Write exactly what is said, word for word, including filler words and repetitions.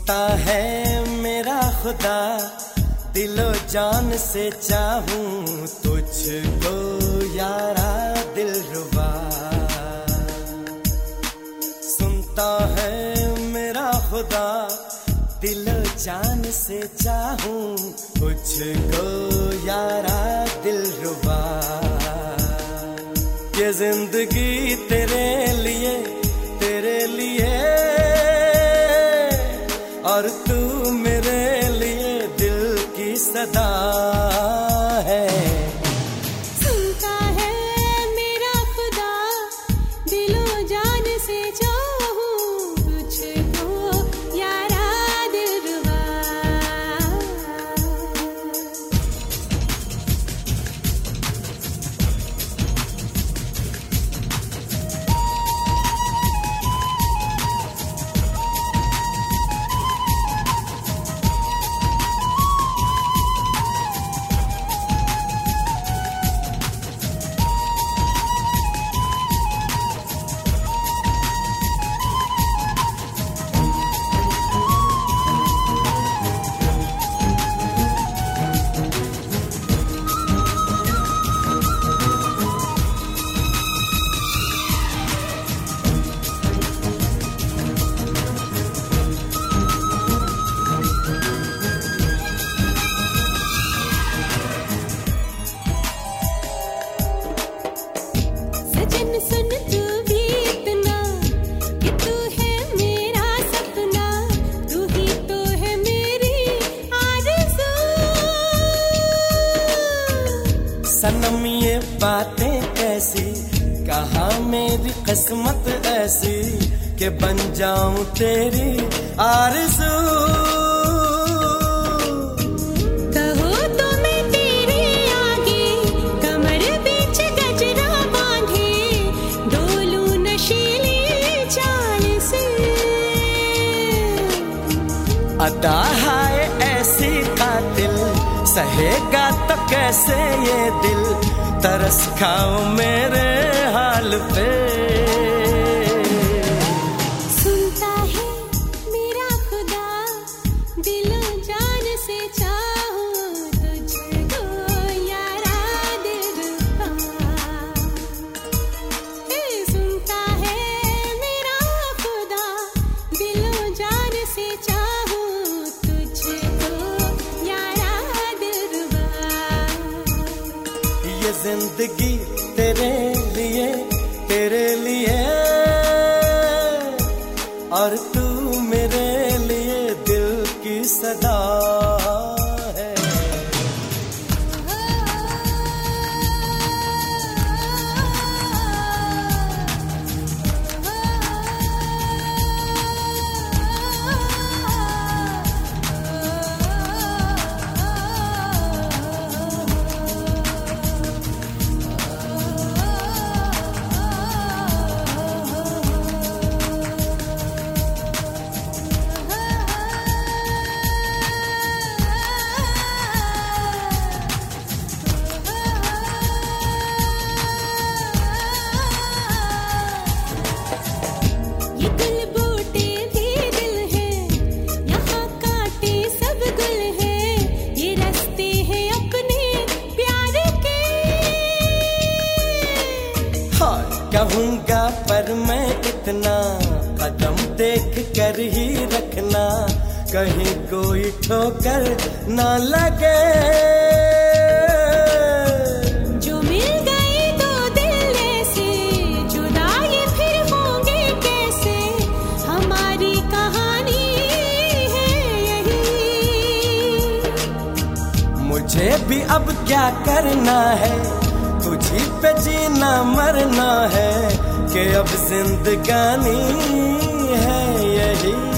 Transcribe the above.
सुनता है मेरा खुदा, दिलो जान से चाहूं तुझको यारा दिलरुबा। सुनता है मेरा खुदा, दिलो जान से चाहूं तुझको यारा दिलरुबा। ये जिंदगी तेरे लिए तेरे लिए और तू मेरे लिए दिल की सदा है। सुनता है मेरा खुदा, दिलो जान से चाहूं तुझको यारा दिलरुबा। सुन तू भी इतना कि तू है मेरा सपना, तू ही तो है मेरी आरज़ू। सनम ये बातें कैसी, कहाँ मेरी किस्मत ऐसी कि बन जाऊं तेरी आरज़ू। अदा है ऐसी कातिल, सहेगा तो कैसे ये दिल, तरस खाओ मेरे हाल पे। सुनता है मेरा खुदा, दिलो जान से चाहूं तुझको यारा दिलरुबा। सुनता है मेरा खुदा, दिलो जान से चाहूं जिंदगी तेरे लिए तेरे लिए और तू मेरे लिए दिल की सदा है। कहूँगा पर मैं इतना, कदम देख कर ही रखना, कहीं कोई ठोकर ना लगे। जो मिल गए दो दिल ऐसे, जुदा ये फिर होंगे कैसे, हमारी कहानी है यही। मुझे भी अब क्या करना है, तुझी पे जीना मरना है, कि अब जिंदगानी है यही।